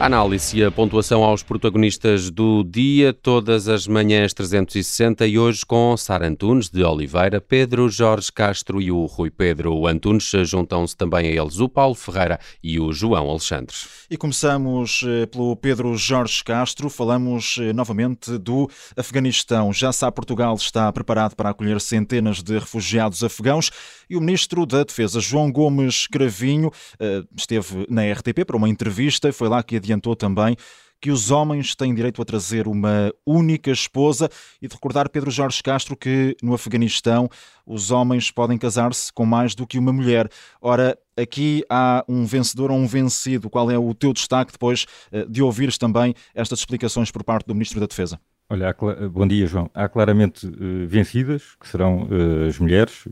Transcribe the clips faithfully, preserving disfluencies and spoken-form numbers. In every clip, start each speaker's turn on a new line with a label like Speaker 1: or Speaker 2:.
Speaker 1: A análise e a pontuação aos protagonistas do dia, todas as manhãs trezentos e sessenta, e hoje com Sara Antunes de Oliveira, Pedro Jorge Castro e o Rui Pedro Antunes. Juntam-se também a eles o Paulo Ferreira e o João Alexandre.
Speaker 2: E começamos pelo Pedro Jorge Castro. Falamos novamente do Afeganistão. Já sabe, Portugal está preparado para acolher centenas de refugiados afegãos e o Ministro da Defesa, João Gomes Cravinho, esteve na R T P para uma entrevista e foi lá que adiantou também que os homens têm direito a trazer uma única esposa e de recordar, Pedro Jorge Castro, que no Afeganistão os homens podem casar-se com mais do que uma mulher. Ora, aqui há um vencedor ou um vencido. Qual é o teu destaque depois de ouvires também estas explicações por parte do Ministro da Defesa?
Speaker 3: Olha, há, bom dia, João. Há claramente uh, vencidas, que serão uh, as mulheres uh,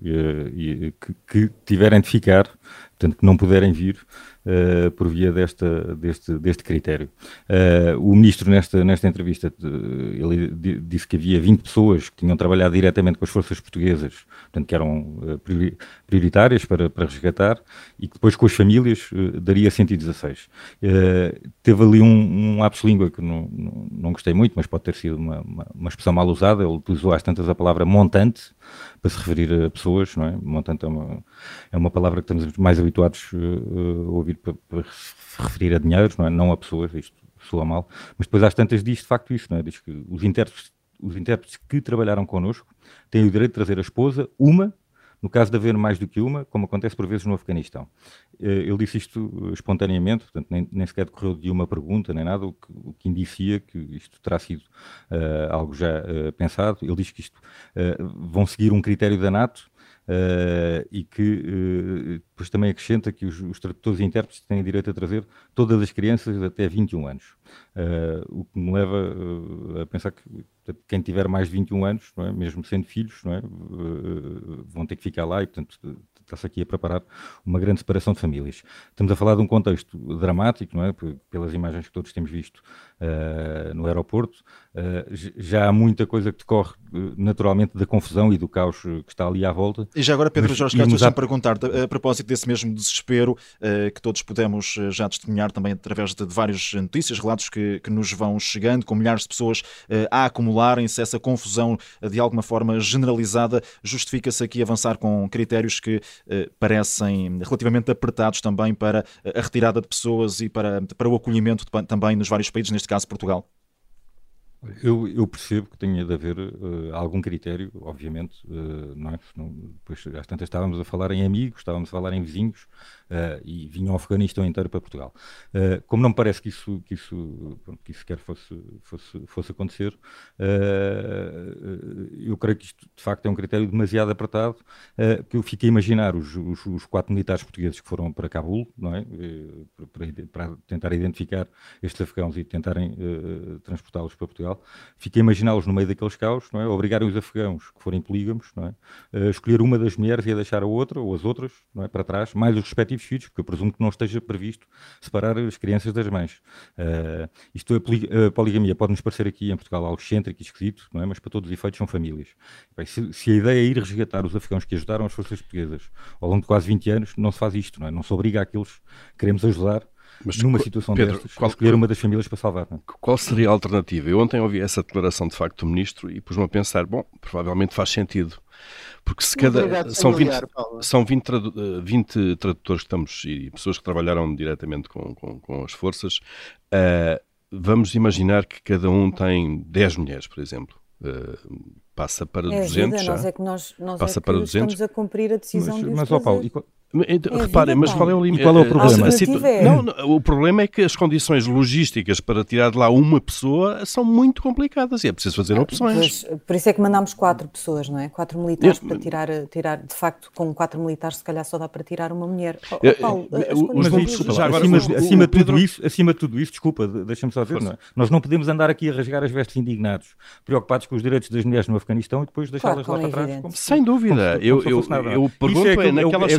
Speaker 3: e, que, que tiverem de ficar, portanto, que não puderem vir uh, por via desta, deste, deste critério. Uh, o Ministro, nesta, nesta entrevista, uh, ele disse que havia vinte pessoas que tinham trabalhado diretamente com as forças portuguesas, portanto, que eram uh, prioritárias para, para resgatar, e que depois com as famílias uh, daria cento e dezasseis. Uh, teve ali um, um lapso-língua que não, não, não gostei muito, mas pode ter sido uma, uma, uma expressão mal usada. Ele utilizou às tantas a palavra montante para se referir a pessoas, não é? Montante é uma, é uma palavra que estamos mais habituados uh, a ouvir para, para se referir a dinheiros, não é? Não a pessoas, isto soa mal, mas depois às tantas diz de facto isso, não é? Diz que os intérpretes, os intérpretes que trabalharam connosco têm o direito de trazer a esposa, uma, no caso de haver mais do que uma, como acontece por vezes no Afeganistão. Ele disse isto espontaneamente, portanto, nem, nem sequer decorreu de uma pergunta, nem nada, o que, o que indicia que isto terá sido uh, algo já uh, pensado. Ele diz que isto uh, vão seguir um critério da NATO uh, e que uh, depois também acrescenta que os, os tradutores e intérpretes têm direito a trazer todas as crianças até vinte e um anos. Uh, o que me leva uh, a pensar que quem tiver mais de vinte e um anos, não é? Mesmo sendo filhos, não é? uh, vão ter que ficar lá e, portanto, está-se aqui a preparar uma grande separação de famílias. Estamos a falar de um contexto dramático, não é? Pelas imagens que todos temos visto uh, no aeroporto. Uh, já há muita coisa que decorre uh, naturalmente da confusão e do caos uh, que está ali à volta.
Speaker 2: E já agora, Pedro Jorge Castro, deixa-me perguntar, a propósito desse mesmo desespero uh, que todos podemos uh, já testemunhar também através de, de várias notícias, relatos que, que nos vão chegando, com milhares de pessoas uh, a acumularem-se, essa confusão uh, de alguma forma generalizada, justifica-se aqui avançar com critérios que uh, parecem relativamente apertados também para a retirada de pessoas e para, para o acolhimento de, também nos vários países, neste caso Portugal?
Speaker 3: Eu, eu percebo que tenha de haver uh, algum critério, obviamente, uh, não é? Não, depois, às tantas estávamos a falar em amigos, estávamos a falar em vizinhos uh, e vinha o Afeganistão inteiro para Portugal. Uh, como não me parece que isso, que isso, que isso sequer fosse, fosse, fosse acontecer, uh, eu creio que isto de facto é um critério demasiado apertado, uh, que eu fiquei a imaginar os, os, os quatro militares portugueses que foram para Cabul, não é? Uh, para, para tentar identificar estes afegãos e tentarem uh, transportá-los para Portugal. Fiquei a imaginá-los no meio daqueles caos, não é? Obrigarem os afegãos que forem polígamos, não é? A escolher uma das mulheres e a deixar a outra, ou as outras, não é? Para trás, mais os respectivos filhos, porque eu presumo que não esteja previsto separar as crianças das mães. Uh, isto, a, poli a poligamia pode-nos parecer aqui em Portugal algo excêntrico e esquisito, não é? Mas para todos os efeitos são famílias. Bem, se, se a ideia é ir resgatar os afegãos que ajudaram as forças portuguesas ao longo de quase vinte anos, não se faz isto, não é? Não se obriga àqueles que queremos ajudar. Mas numa situação Pedro, destas, qual, escolher uma das famílias para salvar. Não?
Speaker 4: Qual seria a alternativa? Eu ontem ouvi essa declaração de facto do Ministro e pus-me a pensar, bom, provavelmente faz sentido, porque se cada... São vinte, são vinte, tradu, vinte tradutores que estamos e pessoas que trabalharam diretamente com, com, com as forças, uh, vamos imaginar que cada um tem dez mulheres, por exemplo. Uh, passa para
Speaker 5: é
Speaker 4: duzentos
Speaker 5: vida,
Speaker 4: já.
Speaker 5: Nós é que, nós, nós
Speaker 4: passa
Speaker 5: é que
Speaker 4: para duzentos.
Speaker 5: estamos a cumprir a decisão
Speaker 3: mas,
Speaker 5: de os
Speaker 3: mas, ó, Paulo, e,
Speaker 4: Então, é reparem, mas qual é o limite?
Speaker 3: Qual é o problema?
Speaker 4: A, a situ... não, não, o problema é que as condições logísticas para tirar de lá uma pessoa são muito complicadas e é preciso fazer opções.
Speaker 5: Pois, por isso é que mandámos quatro pessoas, não é? Quatro militares eu, para tirar, tirar, de facto, com quatro militares se calhar só dá para tirar uma mulher. Oh,
Speaker 3: eu, Paulo, os números, já agora, acima, o, acima, o, de tudo isso, acima de tudo isso, desculpa, deixa-me só dizer, não é? Nós não podemos andar aqui a rasgar as vestes indignados, preocupados com os direitos das mulheres no Afeganistão e depois deixá-las claro, lá para trás. Como,
Speaker 4: sem dúvida. Como, eu, como eu, eu pergunto é, é naquela
Speaker 3: é,
Speaker 4: situação...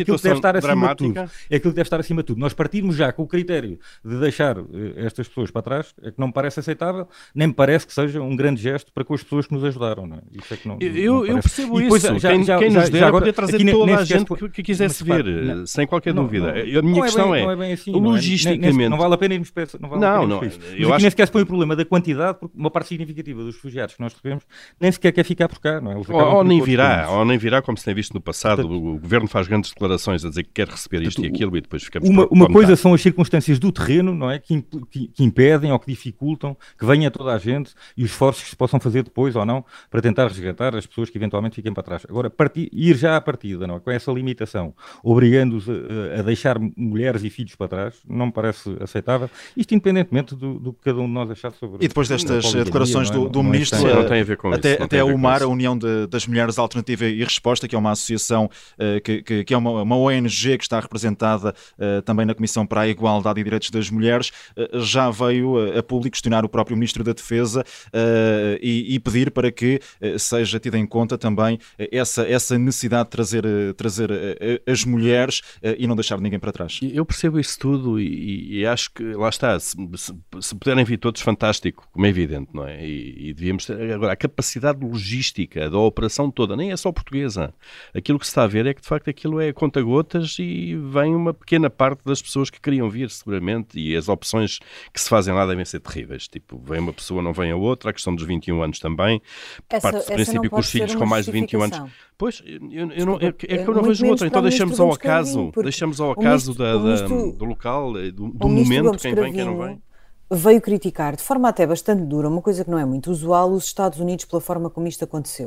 Speaker 3: estar acima de tudo.
Speaker 4: dramática.
Speaker 3: É aquilo que deve estar acima de tudo. Nós partirmos já com o critério de deixar uh, estas pessoas para trás, é que não me parece aceitável, nem me parece que seja um grande gesto para com as pessoas que nos ajudaram. Não é? Isso é que não,
Speaker 4: eu,
Speaker 3: não
Speaker 4: eu percebo
Speaker 3: e depois,
Speaker 4: isso.
Speaker 3: Já,
Speaker 4: quem
Speaker 3: já,
Speaker 4: quem
Speaker 3: já,
Speaker 4: nos der
Speaker 3: já agora,
Speaker 4: poder trazer
Speaker 3: aqui,
Speaker 4: toda a
Speaker 3: esquece,
Speaker 4: gente que, que quisesse ver, não, sem qualquer
Speaker 3: não,
Speaker 4: dúvida.
Speaker 3: Não,
Speaker 4: a minha
Speaker 3: não
Speaker 4: questão
Speaker 3: é, bem,
Speaker 4: é,
Speaker 3: não é bem assim,
Speaker 4: logisticamente...
Speaker 3: Não, é, nem, não vale a pena irmos para isso. Não, vale
Speaker 4: não,
Speaker 3: a pena
Speaker 4: não,
Speaker 3: irmos para isso.
Speaker 4: eu
Speaker 3: Mas
Speaker 4: acho
Speaker 3: aqui nem sequer se põe o problema da quantidade, porque uma parte significativa dos refugiados que nós recebemos nem sequer quer ficar por cá. Não é? Eles
Speaker 4: ou, ou nem virá,
Speaker 3: países.
Speaker 4: ou nem virá, como se tem visto no passado.
Speaker 3: Portanto,
Speaker 4: o governo faz grandes declarações a dizer que quer receber isto
Speaker 3: portanto,
Speaker 4: e aquilo e depois ficamos
Speaker 3: Uma,
Speaker 4: por,
Speaker 3: uma
Speaker 4: por
Speaker 3: coisa
Speaker 4: metade.
Speaker 3: são as circunstâncias do terreno, não é? Que, que, que impedem ou que dificultam que venha toda a gente e os esforços que se possam fazer depois ou não para tentar resgatar as pessoas que eventualmente fiquem para trás. Agora, partir, ir já à partida, não é? Com essa limitação, obrigando-os a, a deixar mulheres e filhos para trás, não me parece aceitável. Isto independentemente do, do que cada um de nós achar sobre...
Speaker 2: E depois destas
Speaker 3: poligamia,
Speaker 2: declarações
Speaker 3: não é?
Speaker 2: do, do
Speaker 3: não, não
Speaker 2: Ministro,
Speaker 3: é
Speaker 4: não tem a ver com
Speaker 2: até,
Speaker 4: isso,
Speaker 2: até a
Speaker 4: a
Speaker 2: UMAR, a União de, das Mulheres Alternativa e Resposta, que é uma associação uh, que, que, que é uma, uma O N G que está representada uh, também na Comissão para a Igualdade e Direitos das Mulheres, uh, já veio uh, a público questionar o próprio Ministro da Defesa uh, e, e pedir para que uh, seja tida em conta também uh, essa, essa necessidade de trazer, uh, trazer uh, as mulheres uh, e não deixar ninguém para trás.
Speaker 4: Eu percebo isso tudo e, e acho que, lá está, se, se, se puderem vir todos, fantástico, como é evidente, não é? E, e devíamos ter, agora, a capacidade logística da operação toda, nem é só portuguesa. Aquilo que se está a ver é que, de facto, aquilo é conta-gotas e vem uma pequena parte das pessoas que queriam vir, seguramente, e as opções que se fazem lá devem ser terríveis. Tipo, vem uma pessoa, não vem a outra, a questão dos vinte e um anos também.
Speaker 5: Essa,
Speaker 4: parte do princípio que os filhos com mais de vinte e um anos... Pois, eu, eu não, é, é que eu não vejo outra, então deixamos ao acaso, deixamos ao acaso da, da, do local, do, do momento, quem vem, quem não vem.
Speaker 5: Veio criticar, de forma até bastante dura, uma coisa que não é muito usual, os Estados Unidos pela forma como isto aconteceu.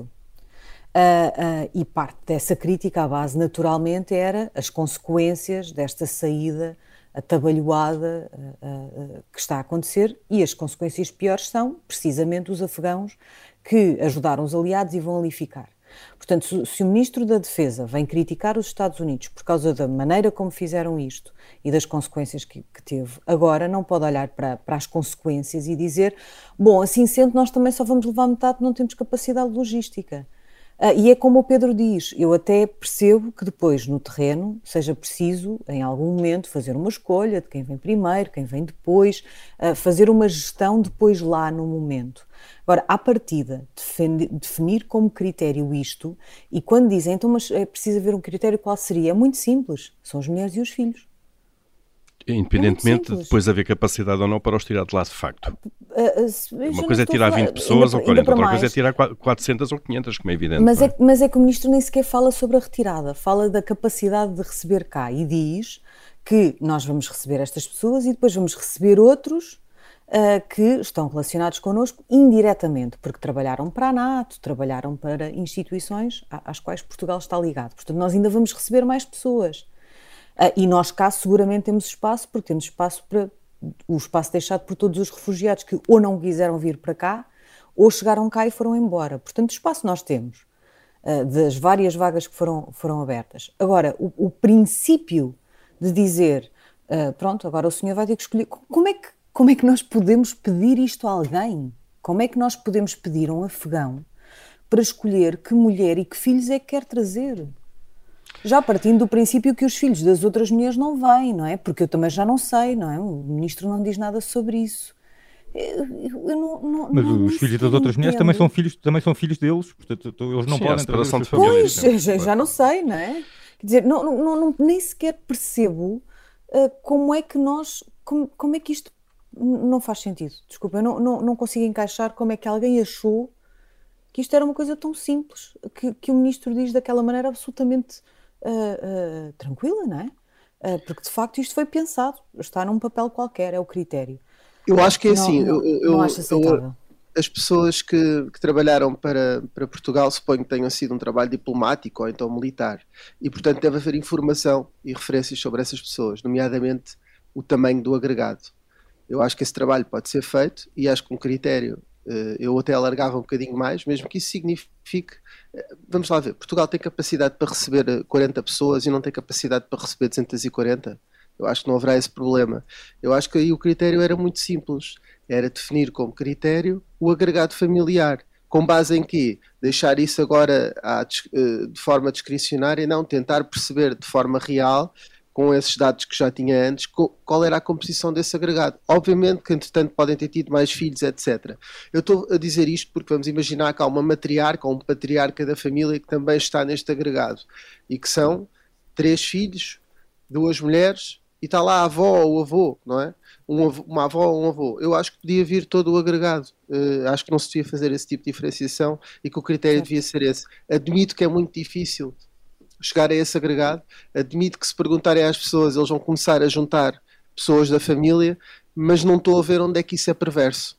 Speaker 5: Uh, uh, e parte dessa crítica à base, naturalmente, era as consequências desta saída atabalhoada uh, uh, que está a acontecer, e as consequências piores são, precisamente, os afegãos que ajudaram os aliados e vão ali ficar. Portanto, se, se o Ministro da Defesa vem criticar os Estados Unidos por causa da maneira como fizeram isto e das consequências que, que teve, agora não pode olhar para, para as consequências e dizer, bom, assim sendo, nós também só vamos levar metade, não temos capacidade logística. Uh, e é como o Pedro diz, eu até percebo que depois no terreno seja preciso, em algum momento, fazer uma escolha de quem vem primeiro, quem vem depois, uh, fazer uma gestão depois lá no momento. Agora, à partida, defender, definir como critério isto, e quando dizem, então, mas é preciso haver um critério, qual seria? É muito simples, são as mulheres e os filhos.
Speaker 4: Independentemente
Speaker 5: é
Speaker 4: de depois haver capacidade ou não para os tirar de lá de facto.
Speaker 5: Uh, uh,
Speaker 4: Uma coisa é tirar vinte pessoas ou quarenta, outra coisa é tirar quatrocentas ou quinhentas, como é evidente.
Speaker 5: Mas é,
Speaker 4: é?
Speaker 5: mas é que o Ministro nem sequer fala sobre a retirada, fala da capacidade de receber cá e diz que nós vamos receber estas pessoas e depois vamos receber outros uh, que estão relacionados connosco indiretamente, porque trabalharam para a NATO, trabalharam para instituições às quais Portugal está ligado. Portanto, nós ainda vamos receber mais pessoas. Uh, e nós cá seguramente temos espaço, porque temos espaço para o espaço deixado por todos os refugiados que ou não quiseram vir para cá, ou chegaram cá e foram embora. Portanto, espaço nós temos, uh, das várias vagas que foram, foram abertas. Agora, o, o princípio de dizer, uh, pronto, agora o senhor vai ter que escolher, como é que, como é que nós podemos pedir isto a alguém? Como é que nós podemos pedir a um afegão para escolher que mulher e que filhos é que quer trazer? Já partindo do princípio que os filhos das outras mulheres não vêm, não é? Porque eu também já não sei, não é? O Ministro não diz nada sobre isso. Eu, eu, eu não, não,
Speaker 3: Mas
Speaker 5: não,
Speaker 3: os filhos das outras mulheres também são filhos, também são filhos deles, portanto eles não
Speaker 4: Sim,
Speaker 3: podem...
Speaker 4: a separação de
Speaker 5: famílias.
Speaker 4: famílias.
Speaker 5: Pois, já, já não sei, não é? Quer dizer, não, não, não, nem sequer percebo uh, como é que nós... Como, como é que isto... Não faz sentido, desculpa, eu não, não, não consigo encaixar como é que alguém achou que isto era uma coisa tão simples, que, que o Ministro diz daquela maneira absolutamente... Uh, uh, tranquila, não é? Uh, porque de facto isto foi pensado, está num papel qualquer, é o critério.
Speaker 6: Eu acho que é assim,
Speaker 5: não,
Speaker 6: eu, eu,
Speaker 5: não acho aceitável.
Speaker 6: Eu, as pessoas que, que trabalharam para, para Portugal suponho que tenham sido um trabalho diplomático ou então militar, e portanto deve haver informação e referências sobre essas pessoas, nomeadamente o tamanho do agregado. Eu acho que esse trabalho pode ser feito e acho que um critério, eu até alargava um bocadinho mais, mesmo que isso signifique, vamos lá ver, Portugal tem capacidade para receber quarenta pessoas e não tem capacidade para receber duzentas e quarenta? Eu acho que não haverá esse problema. Eu acho que aí o critério era muito simples, era definir como critério o agregado familiar, Com base em quê? Deixar isso agora à, de forma discricionária? Não, tentar perceber de forma real, com esses dados que já tinha antes, qual era a composição desse agregado. Obviamente que, entretanto, podem ter tido mais filhos, etcétera. Eu estou a dizer isto porque vamos imaginar que há uma matriarca ou um patriarca da família que também está neste agregado, e que são três filhos, duas mulheres, e está lá a avó ou o avô, não é? Um avô, uma avó ou um avô. Eu acho que podia vir todo o agregado. Uh, acho que não se devia fazer esse tipo de diferenciação e que o critério devia ser esse. Admito que é muito difícil chegar a esse agregado, admito que se perguntarem às pessoas, eles vão começar a juntar pessoas da família, mas não estou a ver onde é que isso é perverso.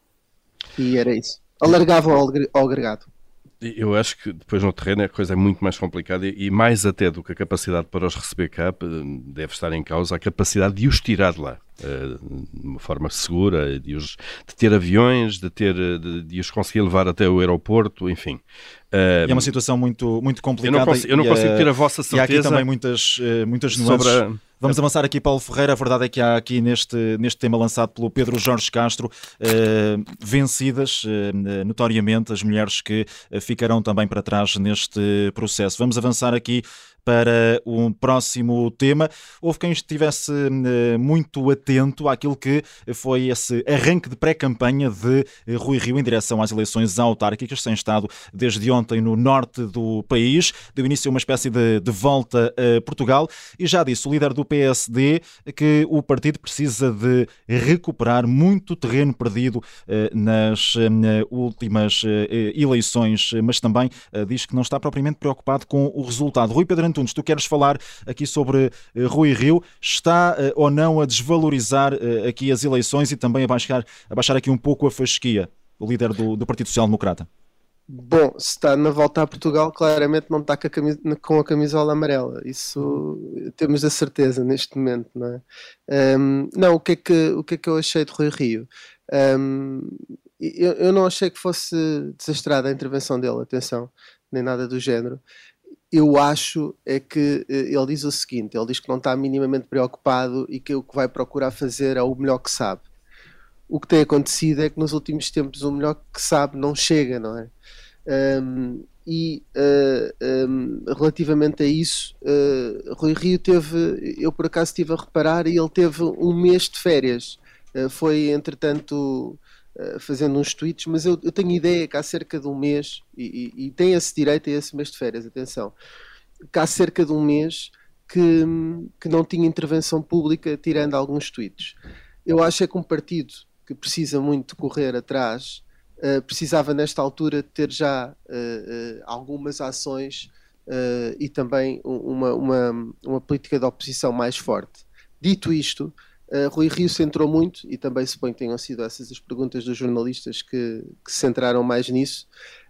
Speaker 6: E era isso. Alargavam ao agregado.
Speaker 4: Eu acho que depois no terreno a coisa é muito mais complicada e mais até do que a capacidade para os receber cá, deve estar em causa a capacidade de os tirar de lá. De uma forma segura, de, os, de ter aviões, de, ter, de, de os conseguir levar até o aeroporto, enfim.
Speaker 2: E é uma situação muito, muito complicada.
Speaker 4: Eu não consigo, eu não consigo ter a vossa certeza.
Speaker 2: E há aqui também muitas, muitas nuances. Sobre a... Vamos avançar aqui, Paulo Ferreira. A verdade é que há aqui neste, neste tema lançado pelo Pedro Jorge Castro, eh, vencidas eh, notoriamente as mulheres que ficarão também para trás neste processo. Vamos avançar aqui para um próximo tema. Houve quem estivesse uh, muito atento àquilo que foi esse arranque de pré-campanha de uh, Rui Rio em direção às eleições autárquicas, sem estado desde ontem no norte do país. Deu início a uma espécie de, de volta a Portugal e já disse o líder do P S D que o partido precisa de recuperar muito terreno perdido uh, nas uh, últimas uh, eleições, mas também uh, diz que não está propriamente preocupado com o resultado. Rui Pedro Antunes, tu queres falar aqui sobre uh, Rui Rio, está uh, ou não a desvalorizar uh, aqui as eleições e também a baixar, a baixar aqui um pouco a fasquia, o líder do, do Partido Social Democrata?
Speaker 6: Bom, se está na volta a Portugal, claramente não está com a, camis- com a camisola amarela. Isso temos a certeza neste momento, não é? Um, não, o que é que, o que é que eu achei de Rui Rio? Um, eu, eu não achei que fosse desastrada a intervenção dele, atenção, nem nada do género. Eu acho é que ele diz o seguinte, ele diz que não está minimamente preocupado e que o que vai procurar fazer é o melhor que sabe. O que tem acontecido é que nos últimos tempos o melhor que sabe não chega, não é? Um, e uh, um, relativamente a isso, uh, Rui Rio teve, eu por acaso estive a reparar, e ele teve um mês de férias. Uh, foi, entretanto, uh, fazendo uns tweets, mas eu, eu tenho ideia que há cerca de um mês, e, e, e tem esse direito a esse mês de férias, atenção, que há cerca de um mês que, que não tinha intervenção pública, tirando alguns tweets. Eu acho é que um partido que precisa muito de correr atrás, uh, precisava nesta altura ter já uh, uh, algumas ações uh, e também uma, uma, uma política de oposição mais forte. Dito isto, uh, Rui Rio centrou muito, e também suponho que tenham sido essas as perguntas dos jornalistas que, que se centraram mais nisso,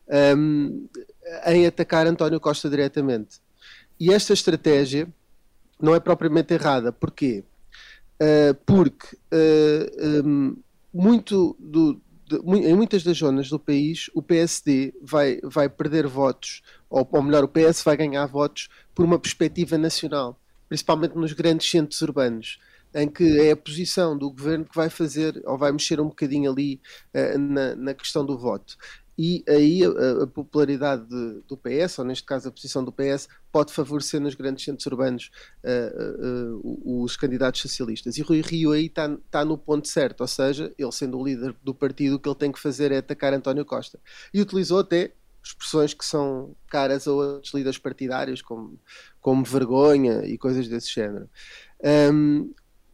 Speaker 6: um, em atacar António Costa diretamente. E esta estratégia não é propriamente errada. Porquê? Uh, porque uh, um, muito do, de, em muitas das zonas do país o P S D vai, vai perder votos, ou, ou melhor, o P S vai ganhar votos por uma perspectiva nacional, principalmente nos grandes centros urbanos, em que é a posição do governo que vai fazer, ou vai mexer um bocadinho ali uh, na, na questão do voto. E aí a, a popularidade de, do P S, ou neste caso a posição do P S, pode favorecer nos grandes centros urbanos uh, uh, uh, os candidatos socialistas. E Rui Rio aí está tá no ponto certo, ou seja, ele sendo o líder do partido, o que ele tem que fazer é atacar António Costa. E utilizou até expressões que são caras a outros líderes partidários, como, como vergonha e coisas desse género. Um,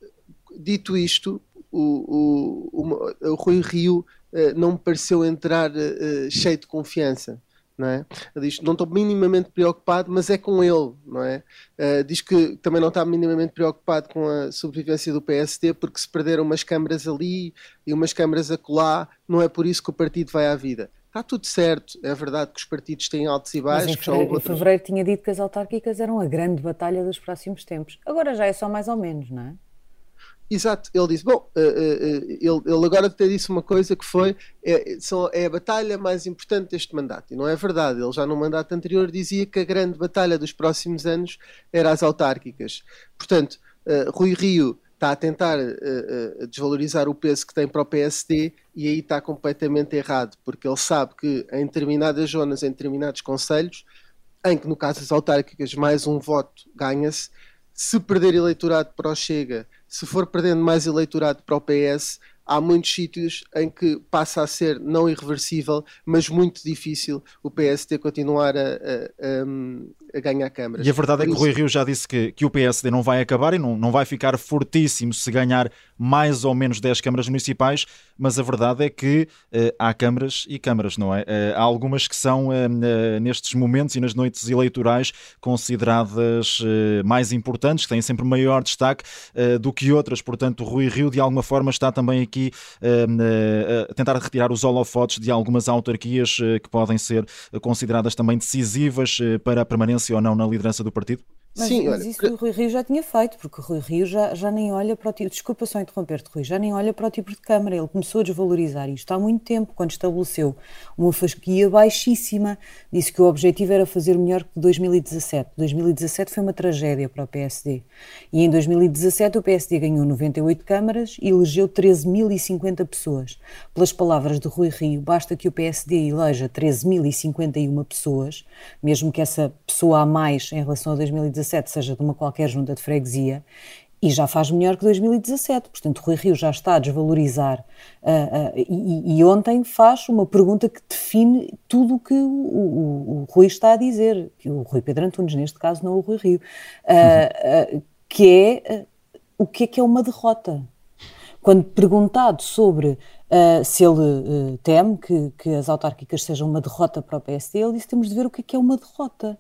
Speaker 6: dito isto, o, o, o, o Rui Rio Uh, não me pareceu entrar uh, cheio de confiança, não é? Ele diz, não estou minimamente preocupado, mas é com ele, não é? Uh, diz que também não está minimamente preocupado com a sobrevivência do P S D, porque se perderam umas câmaras ali e umas câmaras acolá, não é por isso que o partido vai à vida. Está tudo certo, é verdade que os partidos têm altos e baixos.
Speaker 5: Mas em fevereiro, outros... em fevereiro tinha dito que as autárquicas eram a grande batalha dos próximos tempos. Agora já é só mais ou menos, não é?
Speaker 6: Exato, ele disse, bom, uh, uh, ele, ele agora até disse uma coisa que foi, é, são, é a batalha mais importante deste mandato, e não é verdade, ele já no mandato anterior dizia que a grande batalha dos próximos anos era as autárquicas. Portanto, uh, Rui Rio está a tentar uh, uh, desvalorizar o peso que tem para o P S D e aí está completamente errado, porque ele sabe que em determinadas zonas, em determinados concelhos, em que no caso das autárquicas mais um voto ganha-se, se perder eleitorado para o Chega, se for perdendo mais eleitorado para o P S, há muitos sítios em que passa a ser não irreversível, mas muito difícil o P S D continuar a, a, a, a ganhar câmaras.
Speaker 2: E a verdade é que o Rui Rio já disse que, que o P S D não vai acabar e não, não vai ficar fortíssimo se ganhar mais ou menos dez câmaras municipais, mas a verdade é que uh, há câmaras e câmaras, não é? Uh, há algumas que são, uh, uh, nestes momentos e nas noites eleitorais, consideradas uh, mais importantes, que têm sempre maior destaque uh, do que outras. Portanto, o Rui Rio, de alguma forma, está também aqui uh, uh, a tentar retirar os holofotes de algumas autarquias uh, que podem ser consideradas também decisivas uh, para a permanência ou não na liderança do partido?
Speaker 5: Mas,
Speaker 6: Sim,
Speaker 5: mas
Speaker 6: olha,
Speaker 5: isso o Rui Rio já tinha feito, porque o Rui Rio já, já nem olha para o tipo... Desculpa só interromper-te, Rui, já nem olha para o tipo de Câmara. Ele começou a desvalorizar isto há muito tempo, quando estabeleceu uma fasquia baixíssima. Disse que o objetivo era fazer melhor que dois mil e dezassete. dois mil e dezassete foi uma tragédia para o P S D. E em dois mil e dezassete o P S D ganhou noventa e oito câmaras e elegeu treze mil e cinquenta pessoas. Pelas palavras de Rui Rio, basta que o P S D eleja treze mil e cinquenta e uma pessoas, mesmo que essa pessoa a mais em relação a dois mil e dezassete seja de uma qualquer junta de freguesia, e já faz melhor que dois mil e dezassete. Portanto, Rui Rio já está a desvalorizar uh, uh, e, e ontem faz uma pergunta que define tudo o que o, o, o Rui está a dizer, que o Rui Pedro Antunes, neste caso, não o Rui Rio, uh, uh, que é uh, o que é que é uma derrota. Quando perguntado sobre uh, se ele uh, teme que, que as autárquicas sejam uma derrota para o P S D, ele disse que temos de ver o que é que é uma derrota.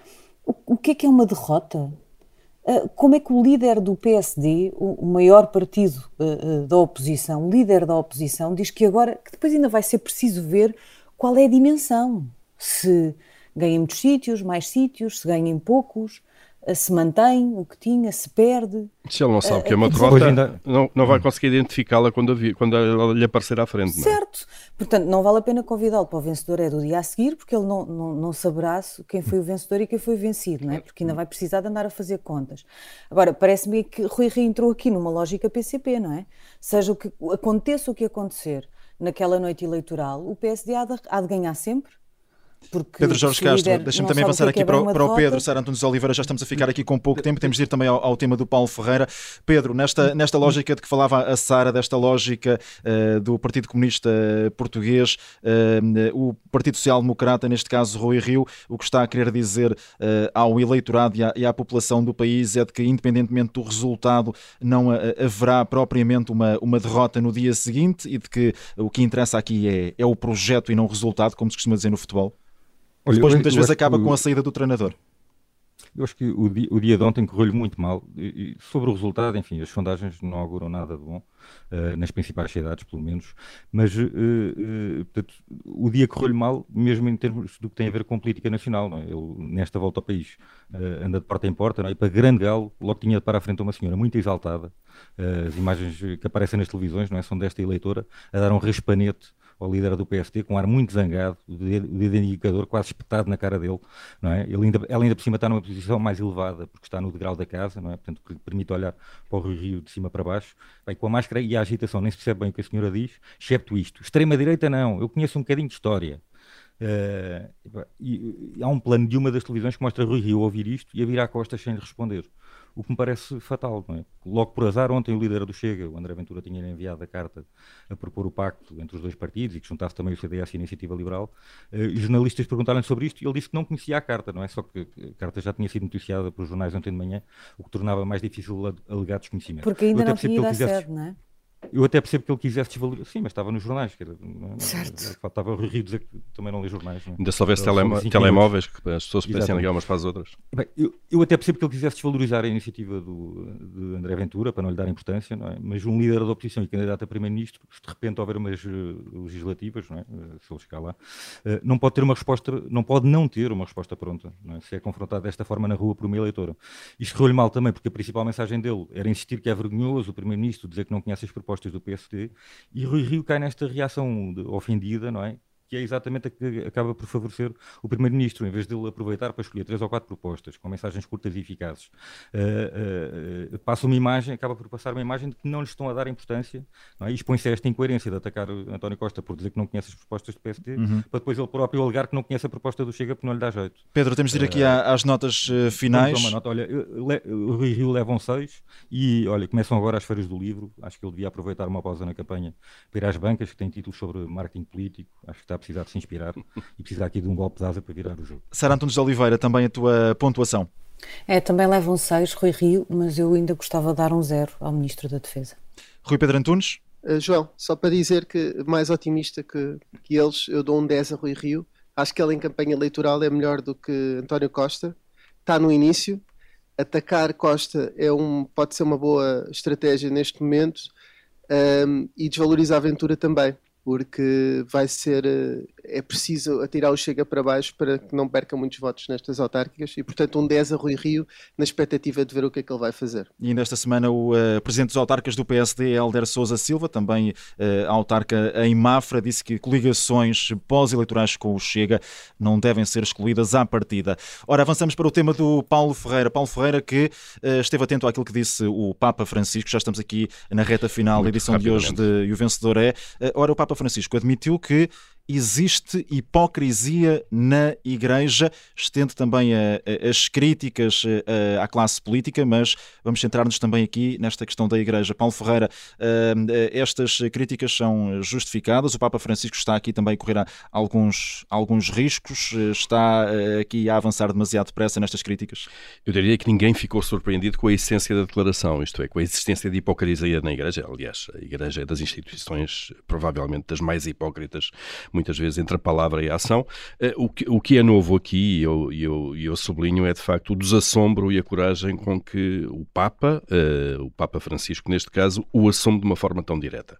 Speaker 5: O que é que é uma derrota? Como é que o líder do P S D, o maior partido da oposição, o líder da oposição, diz que agora, que depois ainda vai ser preciso ver qual é a dimensão? Se ganha em muitos sítios, mais sítios, se ganha em poucos, se mantém o que tinha, se perde.
Speaker 4: Se ele não sabe o que é uma derrota, ainda... não, não vai conseguir identificá-la quando, quando ela lhe aparecer à frente. Não é?
Speaker 5: Certo. Portanto, não vale a pena convidá-lo para o vencedor é do dia a seguir, porque ele não, não, não saberá quem foi o vencedor e quem foi o vencido, não é? Porque ainda vai precisar de andar a fazer contas. Agora, parece-me que Rui Rio entrou aqui numa lógica P C P, não é? Seja o que aconteça o que acontecer naquela noite eleitoral, o P S D há de, há de ganhar sempre. Porque
Speaker 2: Pedro Jorge Castro, deixa-me também avançar aqui para, para o Pedro Sara Antunes Oliveira, já estamos a ficar aqui com pouco tempo, temos de ir também ao, ao tema do Paulo Ferreira. Pedro, nesta, nesta lógica de que falava a Sara, desta lógica uh, do Partido Comunista Português, uh, o Partido Social Democrata, neste caso Rui Rio, o que está a querer dizer uh, ao eleitorado e à, e à população do país é de que, independentemente do resultado, não uh, haverá propriamente uma, uma derrota no dia seguinte e de que o que interessa aqui é, é o projeto e não o resultado, como se costuma dizer no futebol. Olha, depois muitas vezes acaba com a saída do treinador.
Speaker 3: Eu acho que o dia, o dia de ontem correu-lhe muito mal. E, e sobre o resultado, enfim, as sondagens não auguram nada de bom, uh, nas principais cidades, pelo menos. Mas uh, uh, portanto, o dia correu-lhe mal, mesmo em termos do que tem a ver com política nacional. Não é? Ele, nesta volta ao país, uh, anda de porta em porta, não é? E para grande galo, logo tinha de parar à frente a uma senhora muito exaltada. Uh, as imagens que aparecem nas televisões, não é? São desta eleitora, a dar um raspanete ao líder do P S D, com um ar muito zangado, o dedo, o dedo indicador quase espetado na cara dele, não é? Ele ainda, ela ainda por cima está numa posição mais elevada, porque está no degrau da casa, não é? Portanto, que lhe permite olhar para o Rui Rio de cima para baixo. Bem, com a máscara e a agitação, nem se percebe bem o que a senhora diz, excepto isto. Extrema-direita não, eu conheço um bocadinho de história. Uh, e, e há um plano de uma das televisões que mostra Rui Rio ouvir isto e a virar costas sem lhe responder. O que me parece fatal, não é? Logo por azar, ontem o líder do Chega, o André Ventura, tinha enviado a carta a propor o pacto entre os dois partidos e que juntasse também o C D S e a Iniciativa Liberal. Uh, e jornalistas perguntaram-lhe sobre isto e ele disse que não conhecia a carta, não é? Só que a carta já tinha sido noticiada pelos jornais ontem de manhã, o que tornava mais difícil alegar desconhecimento.
Speaker 5: Porque ainda não tinha ido à sede, não é?
Speaker 3: Eu até percebo que ele quisesse desvalorizar. Sim, mas estava nos jornais. Que era, não,
Speaker 5: certo.
Speaker 3: Faltava o Rio dizer que também não lê jornais. Não?
Speaker 4: Ainda se houvesse telemo- telemóveis que as pessoas pudessem ligar umas para as outras.
Speaker 3: Bem, eu, eu até percebo que ele quisesse desvalorizar a iniciativa do, de André Ventura, para não lhe dar importância, não é? Mas um líder da oposição e candidato a primeiro-ministro, se de repente houver umas uh, legislativas, não é? uh, se ele chegar lá, uh, não pode ter uma resposta, não pode não ter uma resposta pronta, não é? Se é confrontado desta forma na rua por uma eleitora. Isto correu-lhe mal também, porque a principal mensagem dele era insistir que é vergonhoso o primeiro-ministro dizer que não conhece as propostas do P S D. E Rui Rio cai nesta reação de, ofendida, não é? que é exatamente a que acaba por favorecer o Primeiro-Ministro, em vez de ele aproveitar para escolher três ou quatro propostas, com mensagens curtas e eficazes, uh, uh, passa uma imagem, acaba por passar uma imagem de que não lhes estão a dar importância, não é? E expõe-se a esta incoerência de atacar António Costa por dizer que não conhece as propostas do P S D, uhum. para depois ele próprio alegar que não conhece a proposta do Chega porque não lhe dá jeito.
Speaker 2: Pedro, temos de ir aqui uh, às notas uh, finais.
Speaker 3: Uma nota. Olha, o Rui Rio levam seis e, olha, começam agora as feiras do livro. Acho que ele devia aproveitar uma pausa na campanha para ir às bancas, que têm títulos sobre marketing político. Acho que está a precisar de se inspirar e precisa aqui de um golpe de asa para virar o jogo.
Speaker 2: Sara Antunes de Oliveira, também a tua pontuação.
Speaker 5: É, também levam seis, Rui Rio, mas eu ainda gostava de dar um zero ao Ministro da Defesa.
Speaker 2: Rui Pedro Antunes?
Speaker 6: Uh, João, só para dizer que mais otimista que, que eles, eu dou um dez a Rui Rio. Acho que ele em campanha eleitoral é melhor do que António Costa. Está no início. Atacar Costa é um, pode ser uma boa estratégia neste momento, um, e desvaloriza a Ventura também, porque vai ser, é preciso atirar o Chega para baixo para que não perca muitos votos nestas autárquicas e, portanto, um dez a Rui Rio na expectativa de ver o que é que ele vai fazer.
Speaker 2: E ainda esta semana o uh, presidente dos autarcas do P S D, Hélder Sousa Silva, também uh, autarca em Mafra, disse que coligações pós-eleitorais com o Chega não devem ser excluídas à partida. Ora, avançamos para o tema do Paulo Ferreira. Paulo Ferreira que uh, esteve atento àquilo que disse o Papa Francisco, já estamos aqui na reta final da edição de hoje de E o Vencedor é. Uh, ora, o Papa Francisco admitiu que existe hipocrisia na Igreja, estende também a, a, as críticas a, à classe política, mas vamos centrar-nos também aqui nesta questão da Igreja. Paulo Ferreira, estas críticas são justificadas? O Papa Francisco está aqui também a correr alguns, alguns riscos? Está aqui a avançar demasiado depressa nestas críticas?
Speaker 4: Eu diria que ninguém ficou surpreendido com a essência da declaração, isto é, com a existência de hipocrisia na Igreja. Aliás, a Igreja é das instituições, provavelmente das mais hipócritas, muitas vezes entre a palavra e a ação. O que, o que é novo aqui, e eu, eu, eu sublinho, é de facto o desassombro e a coragem com que o Papa, uh, o Papa Francisco neste caso, o assume de uma forma tão direta.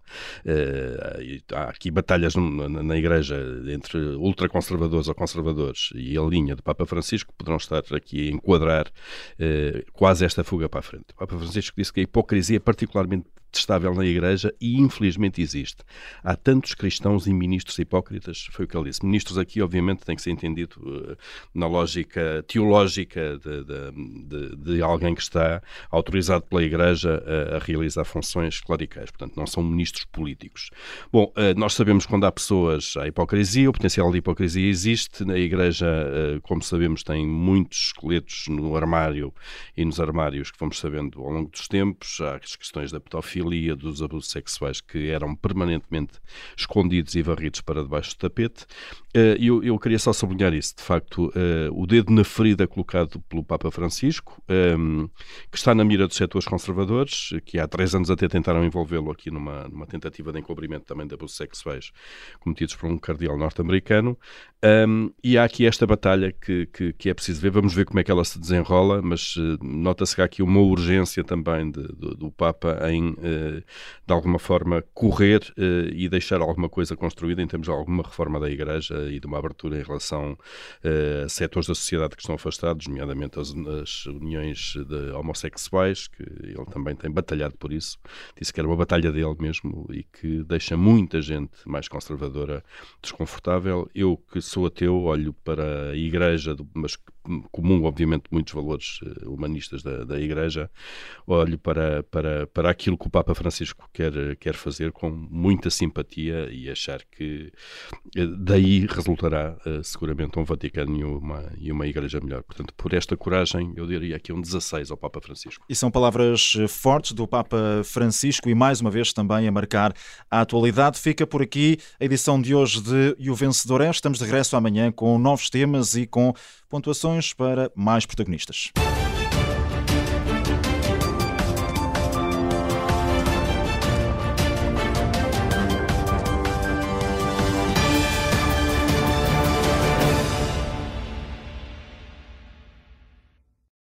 Speaker 4: Uh, há aqui batalhas na, na Igreja entre ultraconservadores ou conservadores e a linha de Papa Francisco poderão estar aqui a enquadrar uh, quase esta fuga para a frente. O Papa Francisco disse que a hipocrisia é particularmente detestável na Igreja e infelizmente existe. Há tantos cristãos e ministros hipócritas, foi o que ele disse. Ministros aqui, obviamente, tem que ser entendido uh, na lógica teológica de, de, de, de alguém que está autorizado pela Igreja a, a realizar funções clericais. Portanto, não são ministros políticos. Bom, uh, nós sabemos que quando há pessoas, há hipocrisia, o potencial de hipocrisia existe. Na Igreja, uh, como sabemos, tem muitos esqueletos no armário e nos armários que fomos sabendo ao longo dos tempos. Há as questões da pedofilia, dos abusos sexuais que eram permanentemente escondidos e varridos para debaixo do tapete. Eu, eu queria só sublinhar isso, de facto, o dedo na ferida colocado pelo Papa Francisco, que está na mira dos setores conservadores, que há três anos até tentaram envolvê-lo aqui numa, numa tentativa de encobrimento também de abusos sexuais cometidos por um cardeal norte-americano. E há aqui esta batalha que, que, que é preciso ver, vamos ver como é que ela se desenrola, mas nota-se que há aqui uma urgência também de, do, do Papa em de alguma forma correr uh, e deixar alguma coisa construída em termos de alguma reforma da Igreja e de uma abertura em relação uh, a setores da sociedade que estão afastados, nomeadamente as, as uniões de homossexuais, que ele também tem batalhado por isso. Disse que era uma batalha dele mesmo e que deixa muita gente mais conservadora desconfortável. Eu, que sou ateu, olho para a Igreja, mas comum, obviamente, muitos valores uh, humanistas da, da Igreja, olho para, para, para aquilo que o Papa Francisco quer, quer fazer com muita simpatia e achar que uh, daí resultará uh, seguramente um Vaticano e uma, e uma Igreja melhor. Portanto, por esta coragem, eu diria aqui um dezasseis ao Papa Francisco.
Speaker 2: E são palavras fortes do Papa Francisco e mais uma vez também a marcar a atualidade. Fica por aqui a edição de hoje de E o Vencedor é. Estamos de regresso amanhã com novos temas e com pontuações para mais protagonistas.